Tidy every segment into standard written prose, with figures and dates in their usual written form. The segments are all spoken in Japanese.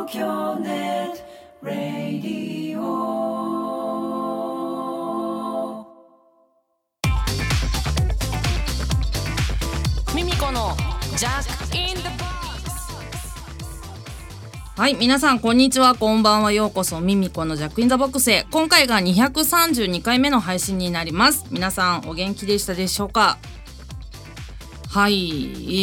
京ネットラディオ。 ミミコのジャックインザボックス。 はい、皆さんこんにちは、こんばんは。ようこそミミコのジャックインザボックスへ。今回が232回目の配信になります。皆さんお元気でしたでしょうか？はい、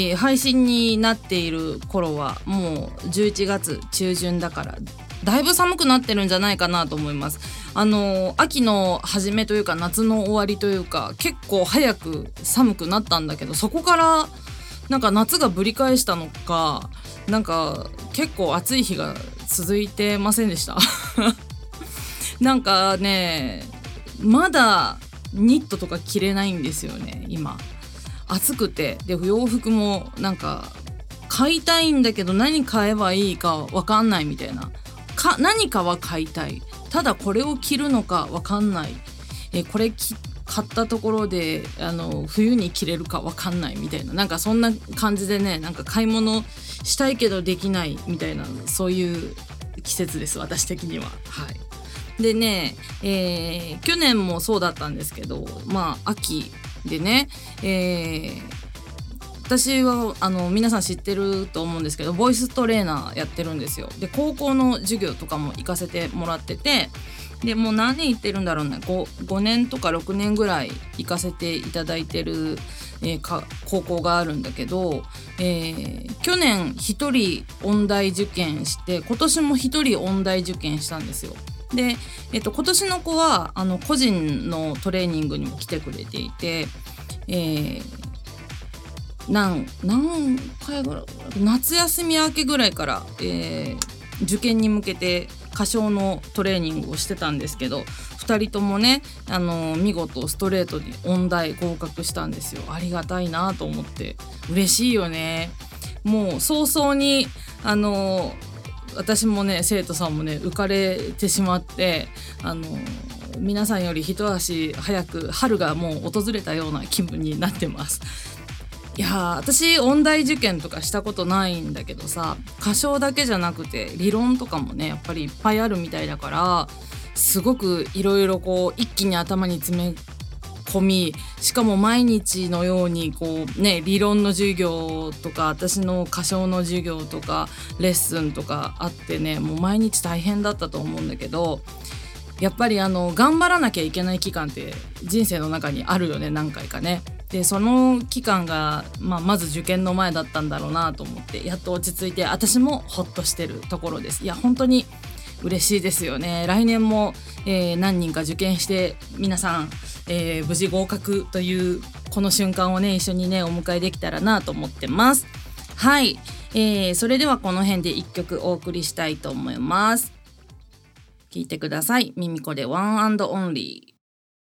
配信になっている頃はもう11月中旬だからだいぶ寒くなってるんじゃないかなと思います。秋の初めというか夏の終わりというか結構早く寒くなったんだけど、そこからなんか夏がぶり返したのか、なんか結構暑い日が続いてませんでしたなんかね、まだニットとか着れないんですよね。今暑くて、で洋服もなんか買いたいんだけど何買えばいいか分かんないみたいな。何かは買いたい、ただこれを着るのか分かんない、これ買ったところで冬に着れるか分かんないみたいな、なんかそんな感じでね、なんか買い物したいけどできないみたいな、そういう季節です私的には。はい。でね、去年もそうだったんですけど、まあ秋でね、私は皆さん知ってると思うんですけど、ボイストレーナーやってるんですよ。で高校の授業とかも行かせてもらってて、でもう何年行ってるんだろうね、5年とか6年ぐらい行かせていただいてる、高校があるんだけど、去年1人音大受験して、今年も1人音大受験したんですよ。で、今年の子は個人のトレーニングにも来てくれていて、何回ぐらい、夏休み明けぐらいから、受験に向けて歌唱のトレーニングをしてたんですけど、2人ともね見事ストレートに音大合格したんですよ。ありがたいなと思って、嬉しいよね。もう早々に私もね生徒さんもね浮かれてしまって、皆さんより一足早く春がもう訪れたような気分になってます。いや私音大受験とかしたことないんだけどさ、歌唱だけじゃなくて理論とかもねやっぱりいっぱいあるみたいだから、すごくいろいろこう一気に頭に詰め込み、しかも毎日のようにこうね理論の授業とか私の歌唱の授業とかレッスンとかあってね、もう毎日大変だったと思うんだけど、やっぱり頑張らなきゃいけない期間って人生の中にあるよね、何回かね。でその期間が、まず受験の前だったんだろうなと思って、やっと落ち着いて私もホッとしてるところです。いや本当に嬉しいですよね。来年も、何人か受験して皆さん、無事合格というこの瞬間をね一緒にねお迎えできたらなと思ってます。はい、それではこの辺で1曲お送りしたいと思います。聴いてください。ミミコでワンアンドオンリー。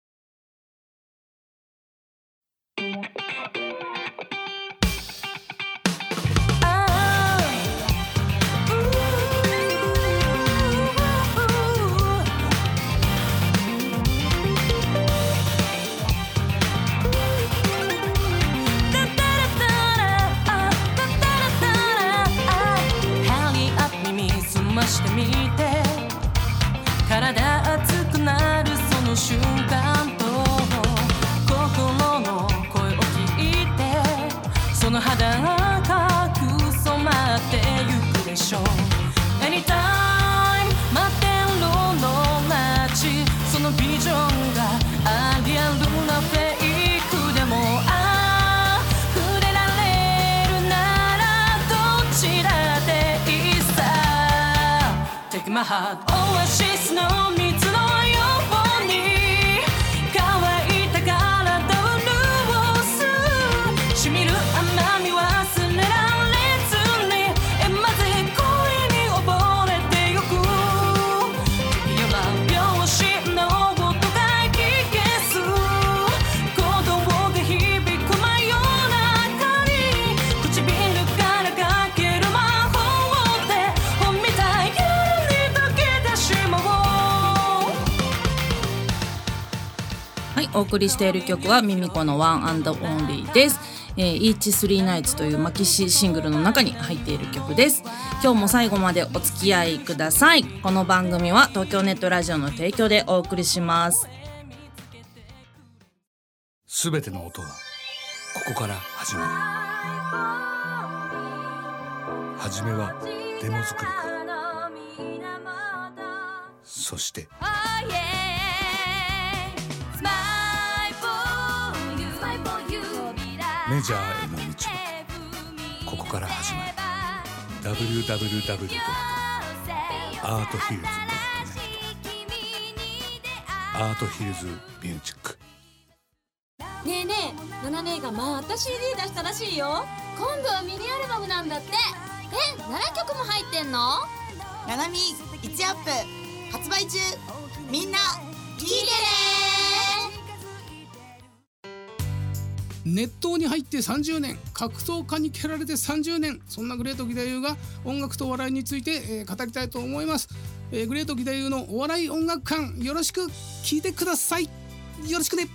してみて、体熱くなるその瞬間と心の声を聞いて、その肌赤く染まってゆくでしょう。 Anytime 待ってるの街、そのビジョンがありあるなフェイクでも触れられるならどちらでいいさ。Take my heart オアシスの水のように乾いた体を潤す、しみる甘み忘れられずにまず恋に溺れてゆく。時よら拍子の音が聞けす、鼓動が響く真夜中に唇からかける魔法で本みたいはい、お送りしている曲はミミコのワンアンドオンリーです。 Each Three Nights というマキシシングルの中に入っている曲です。今日も最後までお付き合いください。この番組は東京ネットラジオの提供でお送りします。 すべての音はここから始まる。はじめはデモ作りから、そしてメジャーへの道はここから始まる。 www.arthills.net アートヒルズミュージック。 ねえねえ、ナナ姉がまた CD 出したらしいよ。今度はミニアルバムなんだって。7曲も入ってんの？ ナナミ1アップ発売中。みんな聞いてね。 熱湯に入って30年、格闘家に蹴られて30年、そんなグレート義太夫が音楽と笑いについて、語りたいと思います。グレート義太夫のお笑い音楽館、よろしく聞いてください。よろしくね。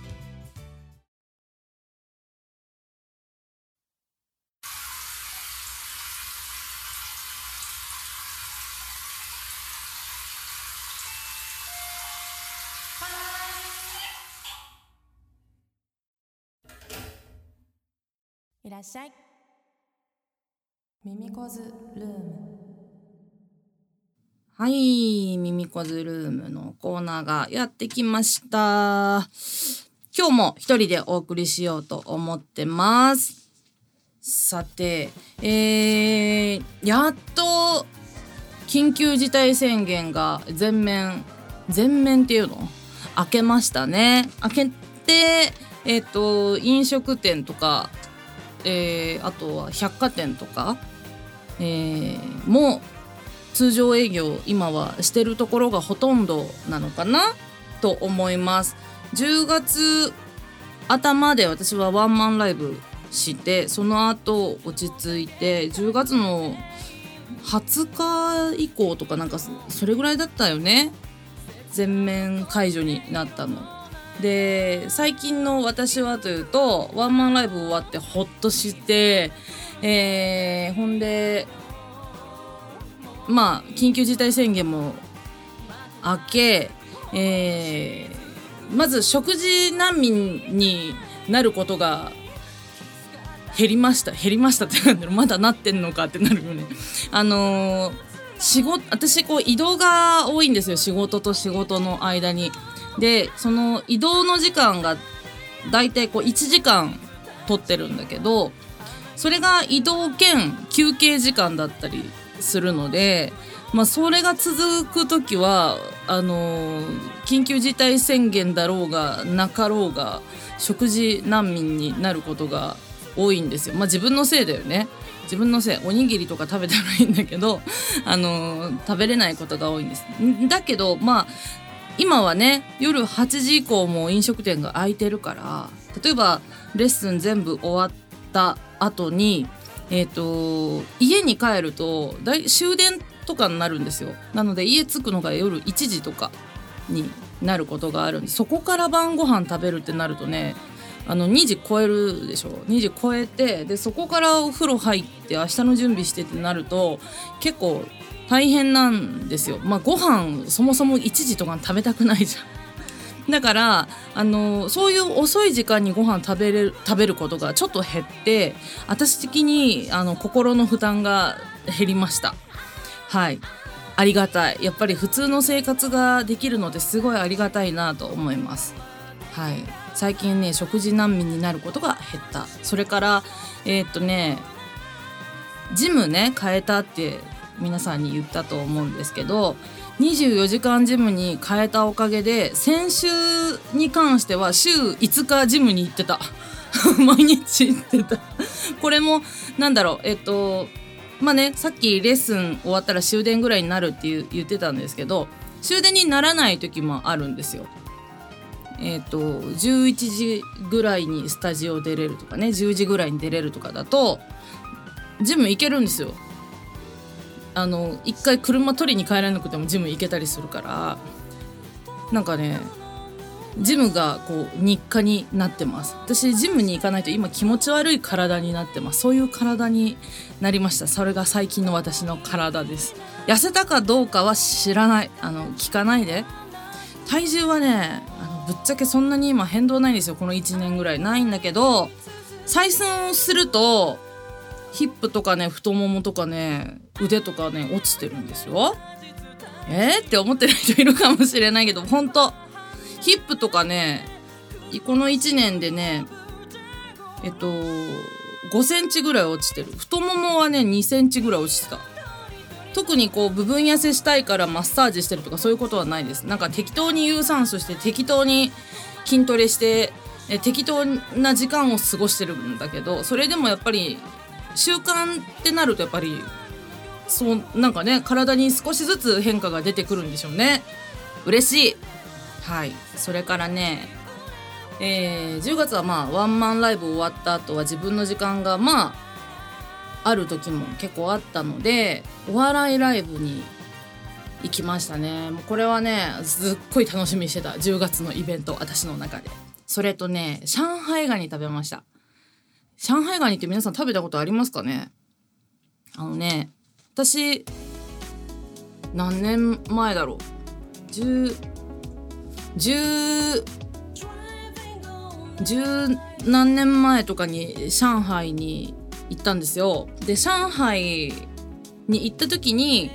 いらっしゃい。ミミコズルーム。 はい、ミミコズルームのコーナーがやってきました。今日も一人でお送りしようと思ってます。さて、やっと緊急事態宣言が全面っていうの明けましたね。明けて、飲食店とか、あとは百貨店とか、もう通常営業今はしてるところがほとんどなのかなと思います。10月頭で私はワンマンライブして、その後落ち着いて10月の20日以降とかなんかそれぐらいだったよね、全面解除になったので。最近の私はというと、ワンマンライブ終わってほっとして、ほんでまあ緊急事態宣言も明け、まず食事難民になることが減りましたってなんだろう、まだなってんのかってなるよね。私こう移動が多いんですよ、仕事と仕事の間に。でその移動の時間がだいたいこう1時間取ってるんだけど、それが移動兼休憩時間だったりするので、それが続くときは緊急事態宣言だろうがなかろうが食事難民になることが多いんですよ。自分のせいだよね。自分のせい。おにぎりとか食べたらいいんだけど食べれないことが多いんです。だけど今はね、夜8時以降も飲食店が開いてるから、例えばレッスン全部終わった後に家に帰ると終電とかになるんですよ。なので家着くのが夜1時とかになることがあるんで、そこから晩ご飯食べるってなるとね、2時超えるでしょ。2時超えて、でそこからお風呂入って明日の準備してってなると結構大変なんですよ。ご飯そもそも1時とか食べたくないじゃん。だからそういう遅い時間にご飯食べることがちょっと減って、私的に心の負担が減りました。はい、ありがたい。やっぱり普通の生活ができるのですごいありがたいなと思います。はい、最近ね、食事難民になることが減った。それからジムね変えたって皆さんに言ったと思うんですけど、24時間ジムに変えたおかげで、先週に関しては週5日ジムに行ってた毎日行ってたこれもなんだろう、さっきレッスン終わったら終電ぐらいになるって言ってたんですけど、終電にならない時もあるんですよ。11時ぐらいにスタジオ出れるとかね、10時ぐらいに出れるとかだとジム行けるんですよ。一回車取りに帰らなくてもジム行けたりするから、なんかねジムがこう日課になってます。私ジムに行かないと今気持ち悪い体になってます。そういう体になりました。それが最近の私の体です。痩せたかどうかは知らない、聞かないで。体重はねぶっちゃけそんなに今変動ないんですよ。この1年ぐらいないんだけど、採寸するとヒップとかね太ももとかね腕とかね落ちてるんですよ。って思ってる人いるかもしれないけど、本当ヒップとかねこの1年でね5センチぐらい落ちてる。太ももはね2センチぐらい落ちてた。特にこう部分痩せしたいからマッサージしてるとかそういうことはないです。なんか適当に有酸素して適当に筋トレして適当な時間を過ごしてるんだけど、それでもやっぱり習慣ってなるとやっぱりそうなんかね体に少しずつ変化が出てくるんでしょうね。嬉しい。はい。それからね、10月はまあワンマンライブ終わった後は自分の時間がまあある時も結構あったので、お笑いライブに行きましたね。もうこれはねすっごい楽しみにしてた10月のイベント、私の中で。それとね上海ガニ食べました。上海ガニって皆さん食べたことありますかね。私何年前だろう、十何年前とかに上海に行ったんですよ。で上海に行った時に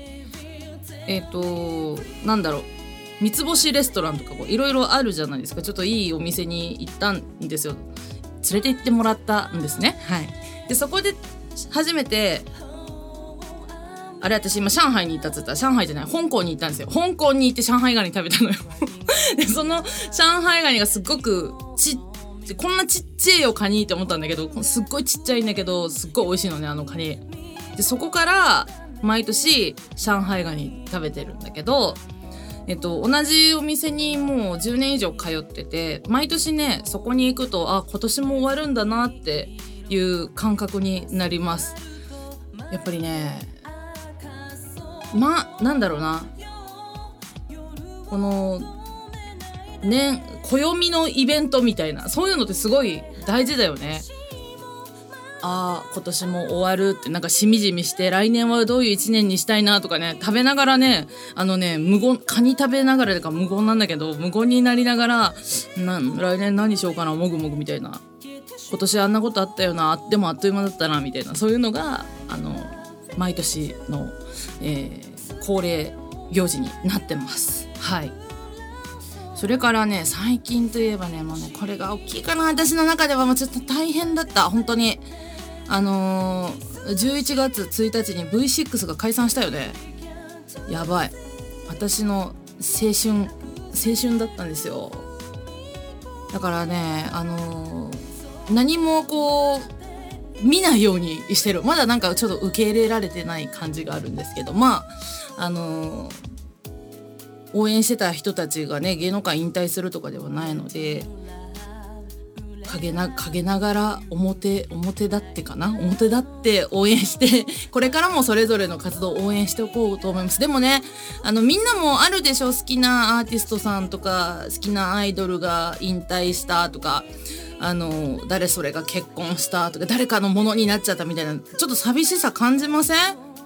なんだろう、三つ星レストランとかいろいろあるじゃないですか。ちょっといいお店に行ったんですよ。連れて行ってもらったんですね。はい。でそこで初めてあれ、私今上海に行ったっつったら上海じゃない、香港に行ったんですよ。香港に行って上海ガニ食べたのよでその上海ガニがすっごくこんなちっちゃいよカニって思ったんだけど、すっごいちっちゃいんだけどすっごい美味しいのね、あのカニで。そこから毎年上海ガニ食べてるんだけど、同じお店にもう10年以上通ってて、毎年ねそこに行くと今年も終わるんだなっていう感覚になります。やっぱりねなんだろうな、この暦のイベントみたいな、そういうのってすごい大事だよね。今年も終わるってなんかしみじみして、来年はどういう一年にしたいなとかね、食べながらね無言、カニ食べながらか無言なんだけど、無言になりながら来年何しようかな、もぐもぐみたいな、今年あんなことあったよな、でもあっという間だったなみたいな、そういうのが毎年の、恒例行事になってます。はい。それからね最近といえばね、もうねこれが大きいかな、私の中ではもうちょっと大変だった本当に。11月1日に V6 が解散したよね。やばい、私の青春だったんですよ。だからね何もこう見ないようにしてる。まだなんかちょっと受け入れられてない感じがあるんですけど、応援してた人たちがね芸能界引退するとかではないので、陰ながら表立って応援してこれからもそれぞれの活動を応援しておこうと思います。でもねみんなもあるでしょ、好きなアーティストさんとか好きなアイドルが引退したとか、誰それが結婚したとか、誰かのものになっちゃったみたいな、ちょっと寂しさ感じません？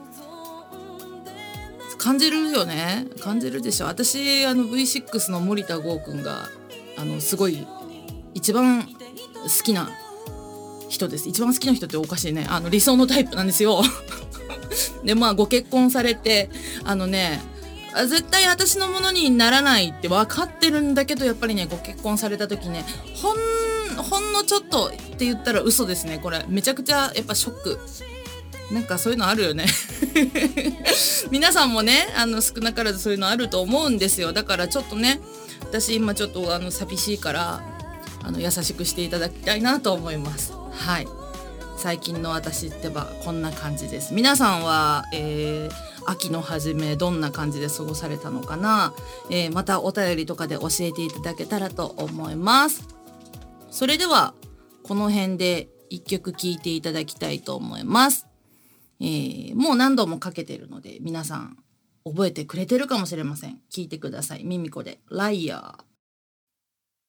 感じるよね。感じるでしょ。私V6 の森田剛くんがすごい一番好きな人です。一番好きな人っておかしいね、理想のタイプなんですよでご結婚されて絶対私のものにならないって分かってるんだけど、やっぱりねご結婚された時ねほんのちょっとって言ったら嘘ですね。これめちゃくちゃやっぱショック。なんかそういうのあるよね皆さんもね少なからずそういうのあると思うんですよ。だからちょっとね私今ちょっと寂しいから優しくしていただきたいなと思います。はい。最近の私ってばこんな感じです。皆さんは、秋の初めどんな感じで過ごされたのかな、またお便りとかで教えていただけたらと思います。それではこの辺で一曲聴いていただきたいと思います。もう何度もかけてるので皆さん覚えてくれてるかもしれません。聴いてください。ミミコでライアー。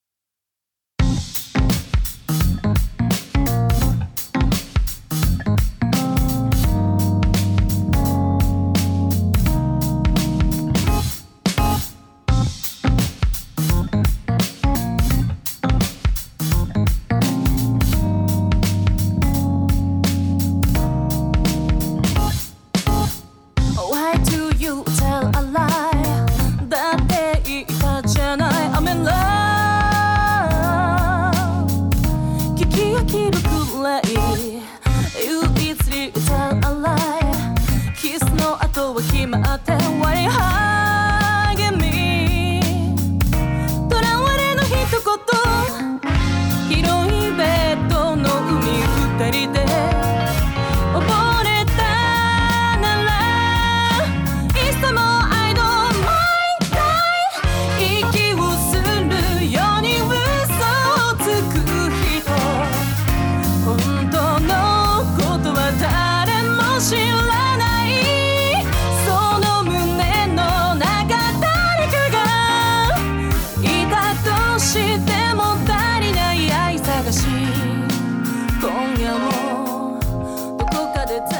まって割り励み囚われの一言広いベッドの海二人で溺れたならいつも I don't mind die 息をするように嘘をつく人本当のことは誰も知らないその胸の中誰かがいたとしても足りない愛探し今夜もどこかで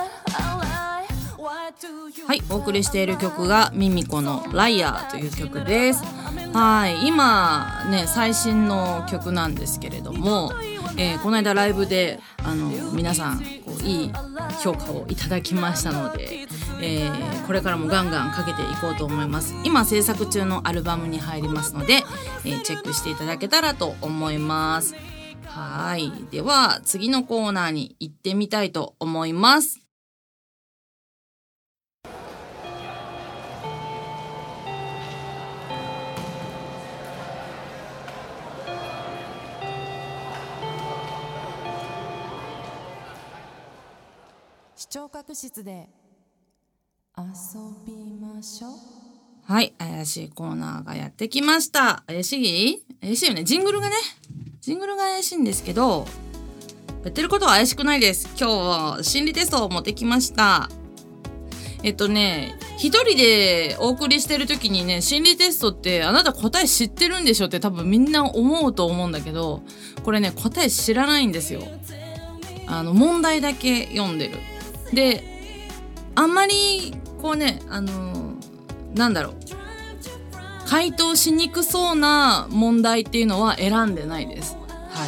はい、お送りしている曲がミミコのライアーという曲です。はい、今ね最新の曲なんですけれども、この間ライブで皆さんこういい評価をいただきましたので、これからもガンガンかけていこうと思います。今制作中のアルバムに入りますので、チェックしていただけたらと思います。はい、では次のコーナーに行ってみたいと思います。 視聴覚室で遊びましょう。 はい、怪しいコーナーがやってきました。怪しいよね。ジングルが怪しいんですけど、やってることは怪しくないです。今日は心理テストを持ってきました。一人でお送りしてる時にね、心理テストってあなた答え知ってるんでしょって多分みんな思うと思うんだけど、これね答え知らないんですよ。問題だけ読んでる。で、あんまりこうね、回答しにくそうな問題っていうのは選んでないです。はい。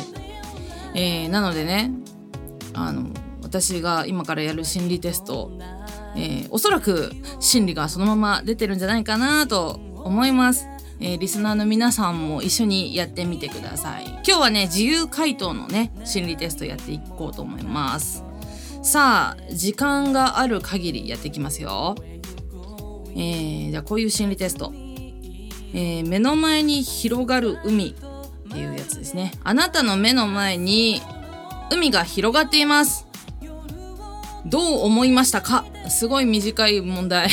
なのでね、私が今からやる心理テスト、おそらく心理がそのまま出てるんじゃないかなと思います。リスナーの皆さんも一緒にやってみてください。今日はね、自由回答のね、心理テストやっていこうと思います。さあ、時間がある限りやっていきますよ。じゃあこういう心理テスト。目の前に広がる海っていうやつですね。あなたの目の前に海が広がっています。どう思いましたか？すごい短い問題。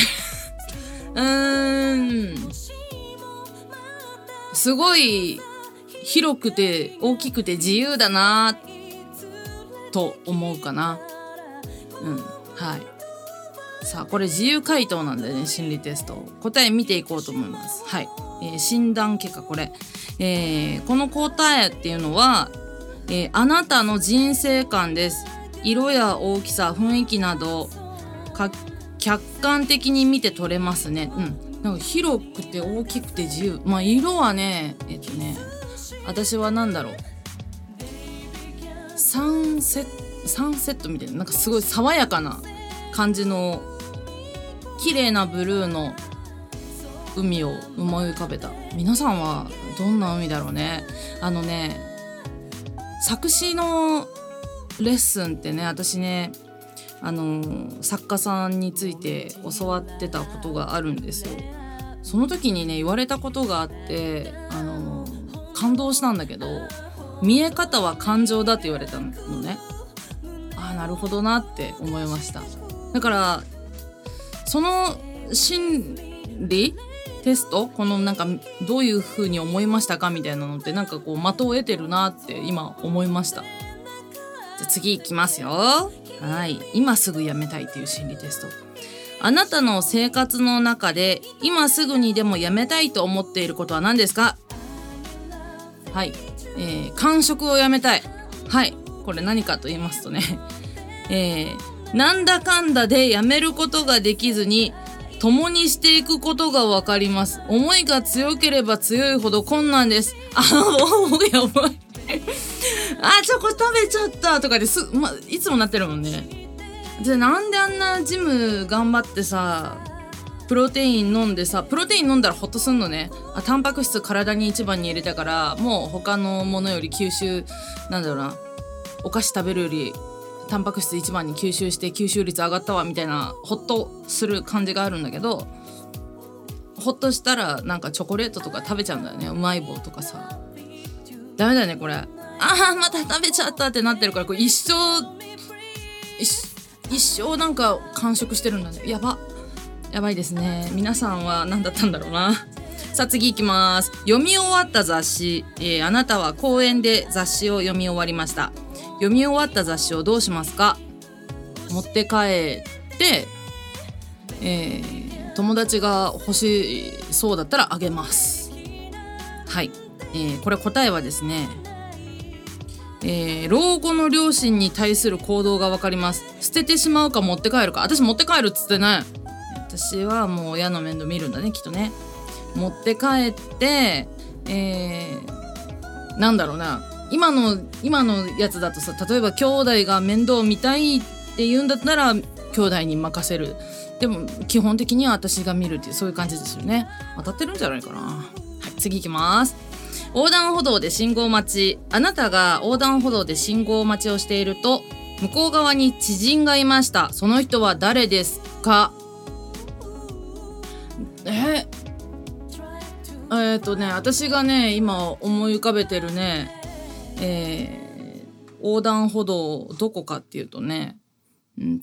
すごい広くて大きくて自由だなと思うかな。はい。さあ、これ自由回答なんでね、心理テスト答え見ていこうと思います。はい。診断結果これ、この答えっていうのは、あなたの人生観です。色や大きさ、雰囲気など客観的に見て取れますね。なんか広くて大きくて自由。色はね、私はサンセットみたいな、なんかすごい爽やかな感じの綺麗なブルーの海を思い浮かべた。皆さんはどんな海だろうね。作詞のレッスンってね、私ね、作家さんについて教わってたことがあるんですよ。その時にね、言われたことがあって、感動したんだけど、見え方は感情だって言われたのね。なるほどなって思いました。だからその心理テスト、このどういう風に思いましたかみたいなのって的を得てるなって今思いました。じゃあ次いきますよ。はい。今すぐやめたいっていう心理テスト。あなたの生活の中で今すぐにでもやめたいと思っていることは何ですか？はい。間食をやめたい。はい。これ何かと言いますとね、なんだかんだでやめることができずに共にしていくことが分かります。思いが強ければ強いほど困難です。やばい。チョコ食べちゃったとかでいつもなってるもんね。で、なんであんなジム頑張ってさ、プロテイン飲んでさ、プロテイン飲んだらホッとすんのね。タンパク質体に一番に入れたから、もう他のものより吸収、お菓子食べるよりタンパク質一番に吸収して吸収率上がったわみたいなホッとする感じがあるんだけど、ホッとしたらなんかチョコレートとか食べちゃうんだよね。うまい棒とかさ、ダメだよねこれ。また食べちゃったってなってるから、これ一生なんか完食してるんだね。やばいですね。皆さんは何だったんだろうな。さあ次いきます。読み終わった雑誌、あなたは公園で雑誌を読み終わりました。読み終わった雑誌をどうしますか？持って帰って、友達が欲しそうだったらあげます。はい、これ答えはですね、老後の両親に対する行動が分かります。捨ててしまうか持って帰るか。私持って帰るっつってね。私はもう親の面倒見るんだねきっとね。持って帰って、なんだろうな、今のやつだとさ、例えば兄弟が面倒見たいって言うんだったら兄弟に任せる。でも基本的には私が見るっていう、そういう感じですよね。当たってるんじゃないかな。はい、次いきます。横断歩道で信号待ち。あなたが横断歩道で信号待ちをしていると、向こう側に知人がいました。その人は誰ですか？私がね今思い浮かべてるね、横断歩道どこかっていうとね、明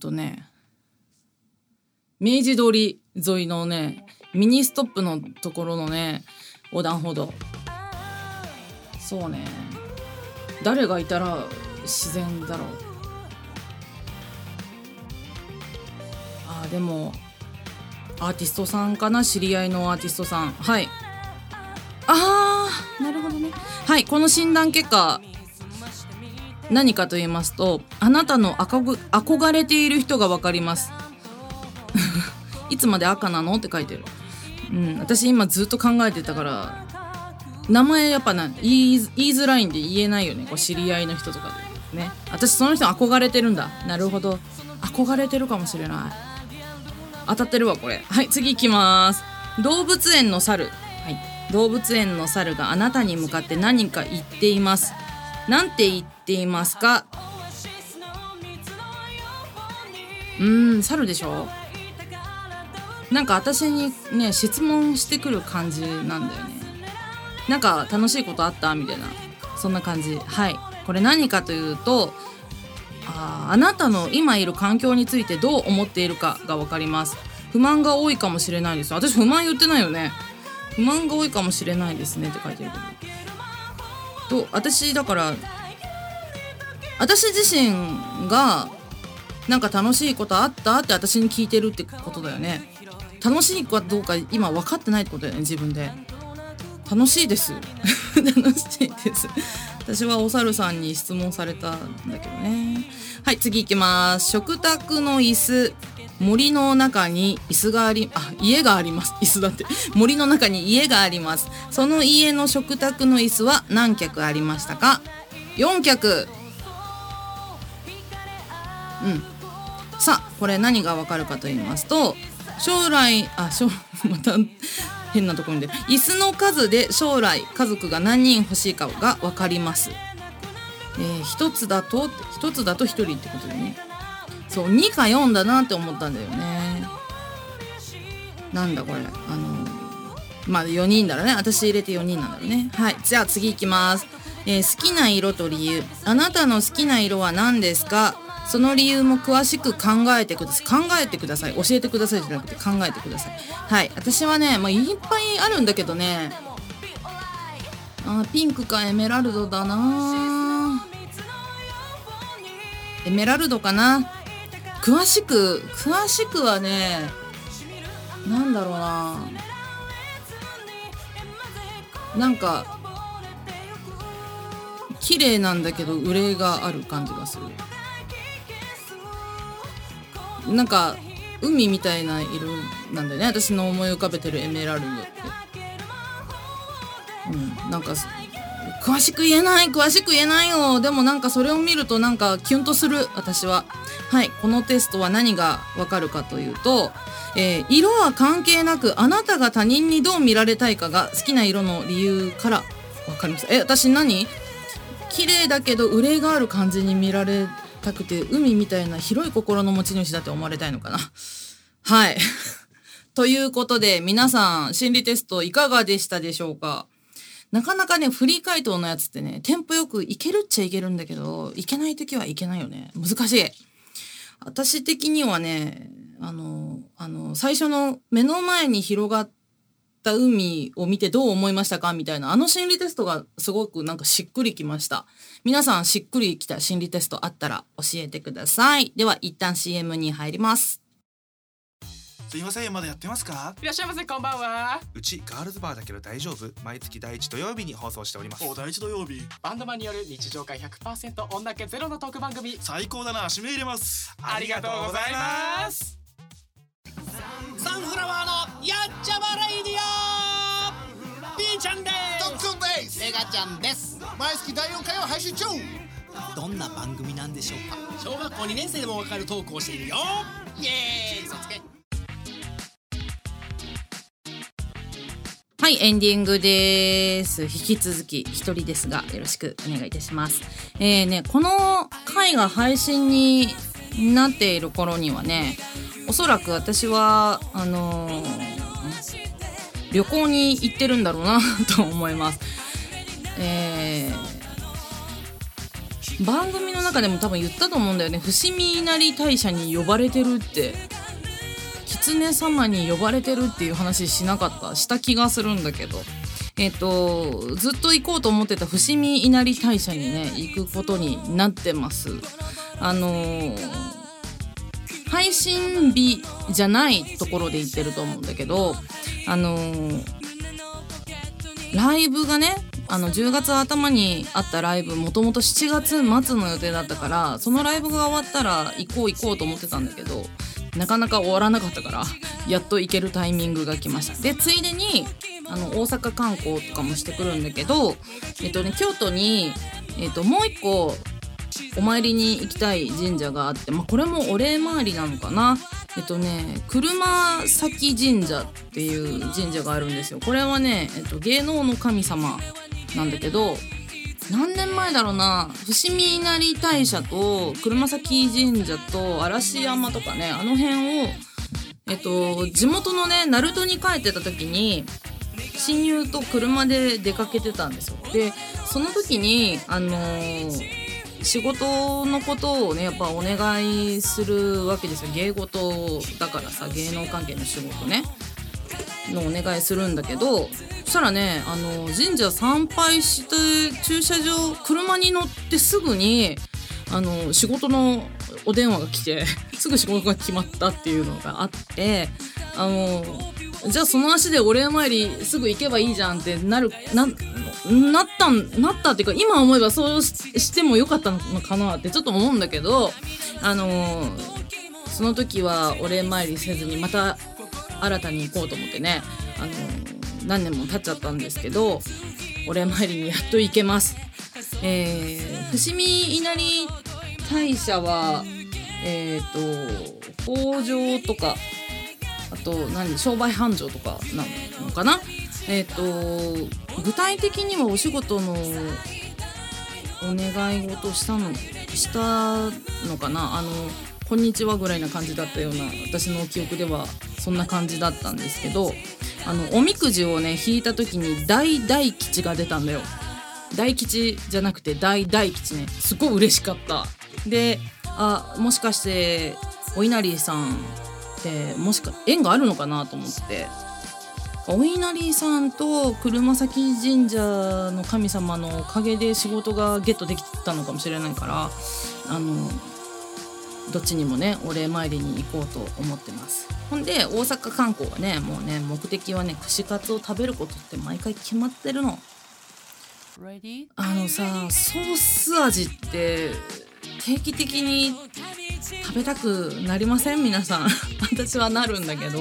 治通り沿いのねミニストップのところのね横断歩道。そうね、誰がいたら自然だろう。でもアーティストさんかな、知り合いのアーティストさん。はい、なるほどね。はい、この診断結果何かと言いますと、あなたの憧れている人が分かりますいつまで赤なのって書いてる。私今ずっと考えてたから名前やっぱ言いづらいんで言えないよね。こう知り合いの人とかでね。私その人憧れてるんだ。なるほど、憧れてるかもしれない。当たってるわこれ。はい、次いきます。動物園の猿。はい、動物園の猿があなたに向かって何か言っています。なんて言っていますか？猿でしょ。なんか私にね質問してくる感じなんだよね。なんか楽しいことあったみたいな、そんな感じ。はい、これ何かというと、あなたの今いる環境についてどう思っているかが分かります。不満が多いかもしれないです。私不満言ってないよね。不満が多いかもしれないですねって書いてるけど、私だから私自身がなんか楽しいことあったって私に聞いてるってことだよね。楽しいかどうか今分かってないってことだよね。自分で楽しいです楽しいです。私はお猿さんに質問されたんだけどね。はい、次いきます。食卓の椅子。森の中に家があります。椅子だって。森の中に家があります。その家の食卓の椅子は何脚ありましたか？4脚。さあこれ何がわかるかと言いますと、また変なところに出る。椅子の数で将来家族が何人欲しいかが分かります。一つだと1人ってことだよね。そう、2か4だなって思ったんだよね。なんだこれ、4人だろうね。私入れて4人なんだろうね。はい、じゃあ次いきます。好きな色と理由。あなたの好きな色は何ですか？その理由も詳しく考えてください。教えてくださいじゃなくて考えてください。はい、私はね、いっぱいあるんだけどね、ピンクかエメラルドだな。エメラルドかな。詳しくはね、なんだろうな、なんか綺麗なんだけど憂いがある感じがする。なんか海みたいな色なんだよね、私の思い浮かべてるエメラルドって。なんか詳しく言えないよ。でもなんかそれを見るとなんかキュンとする、私は。はい、このテストは何がわかるかというと、色は関係なくあなたが他人にどう見られたいかが好きな色の理由からわかります。私綺麗だけど憂いがある感じに見られたくて海みたいな広い心の持ち主だって思われたいのかな。はいということで皆さん心理テストいかがでしたでしょうか。なかなかねフリー回答のやつってねテンポよくいけるっちゃいけるんだけどいけない時はいけないよね。難しい。私的にはね最初の目の前に広がった海を見てどう思いましたかみたいな心理テストがすごくなんかしっくりきました。皆さんしっくりきた心理テストあったら教えてください。では一旦 CM に入ります。 すいません、まだやってますか？ いらっしゃいませ、こんばんは。 うちガールズバーだけど大丈夫？毎月第1土曜日に放送しております。 第1土曜日、バンドマンによる日常会 100% 女気ゼロのトーク番組。 最高だな、指名入れます。 ありがとうございます。サンフラワーのやっちゃまレイディオ、ピーちゃんです。 トッツンです。 メガちゃんです。 毎月第4回を配信中。 どんな番組なんでしょうか。 小学校2年生でもわかるトークをしているよ。イエーイ、そつけ。 はい、エンディングです。引き続き一人ですがよろしくお願いいたします。この回が配信になっている頃にはね、おそらく私は旅行に行ってるんだろうなと思います。番組の中でも多分言ったと思うんだよね。伏見稲荷大社に呼ばれてるって、狐様に呼ばれてるっていう話した気がするんだけど、ずっと行こうと思ってた伏見稲荷大社にね行くことになってます。配信日じゃないところで行ってると思うんだけど、ライブがね10月頭にあったライブ、もともと7月末の予定だったから、そのライブが終わったら行こうと思ってたんだけど、なかなか終わらなかったからやっと行けるタイミングが来ました。でついでに大阪観光とかもしてくるんだけど、京都に、もう一個お参りに行きたい神社があって、これもお礼参りなのかな。車崎神社っていう神社があるんですよ。これはね、芸能の神様なんだけど、何年前だろうな、伏見稲荷大社と車崎神社と嵐山とかね、あの辺を地元のね鳴門に帰ってた時に親友と車で出かけてたんですよ。でその時に仕事のことをねやっぱお願いするわけですよ。芸事だからさ、芸能関係の仕事ねのお願いするんだけど、そしたらね神社参拝して駐車場車に乗ってすぐに仕事のお電話が来てすぐ仕事が決まったっていうのがあって、じゃあその足でお礼参りすぐ行けばいいじゃんってなったっていうか、今思えばそうしてもよかったのかなってちょっと思うんだけど、その時はお礼参りせずにまた新たに行こうと思ってね、何年も経っちゃったんですけど、お礼参りにやっと行けます。伏見稲荷大社は北条とか、あと商売繁盛とかなのかな。具体的にはお仕事のお願い事したのかな。こんにちはぐらいな感じだったような、私の記憶ではそんな感じだったんですけど、おみくじをね引いた時に大吉が出たんだよ。大吉じゃなくて大吉ね、すごい嬉しかった。でもしかしてお稲荷さんって縁があるのかなと思って、お稲荷さんと車崎神社の神様のおかげで仕事がゲットできたのかもしれないから、どっちにもねお礼参りに行こうと思ってます。ほんで大阪観光はね、もうね目的はね串カツを食べることって毎回決まってるの。ソース味って定期的に食べたくなりません？皆さん私はなるんだけど、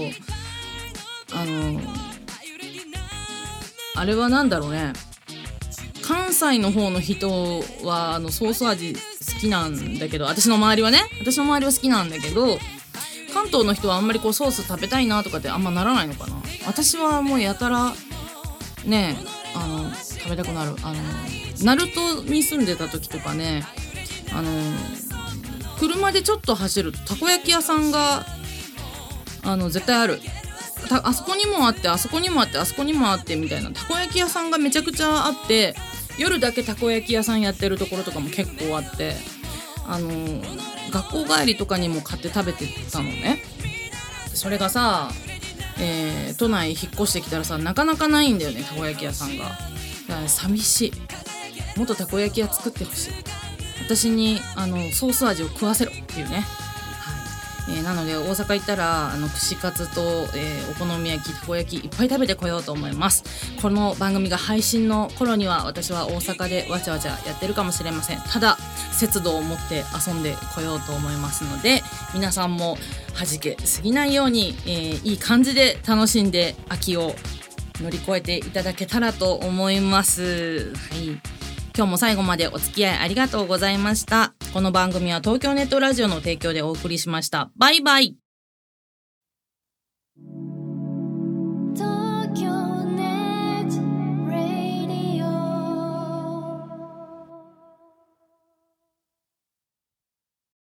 あれはなんだろうね、関西の方の人はソース味好きなんだけど、私の周りは好きなんだけど、関東の人はあんまりソース食べたいなとかってあんまならないのかな。私はもうやたらね食べたくなる。鳴門に住んでた時とかね、 車でちょっと走るとたこ焼き屋さんが絶対ある。あそこにもあってあそこにもあってあそこにもあってみたいなたこ焼き屋さんがめちゃくちゃあって、夜だけたこ焼き屋さんやってるところとかも結構あって、学校帰りとかにも買って食べてたのね。それがさ、都内引っ越してきたらさ、なかなかないんだよね、たこ焼き屋さんが。だから寂しい。もっとたこ焼き屋作ってほしい。私にソース味を食わせろっていうね。なので大阪行ったら串カツと、お好み焼きたこ焼きいっぱい食べてこようと思います。この番組が配信の頃には私は大阪でわちゃわちゃやってるかもしれません。ただ節度を持って遊んでこようと思いますので、皆さんも弾けすぎないように、いい感じで楽しんで秋を乗り越えていただけたらと思います。はい、今日も最後までお付き合いありがとうございました。この番組は東京ネットラジオの提供でお送りしました。バイバイ。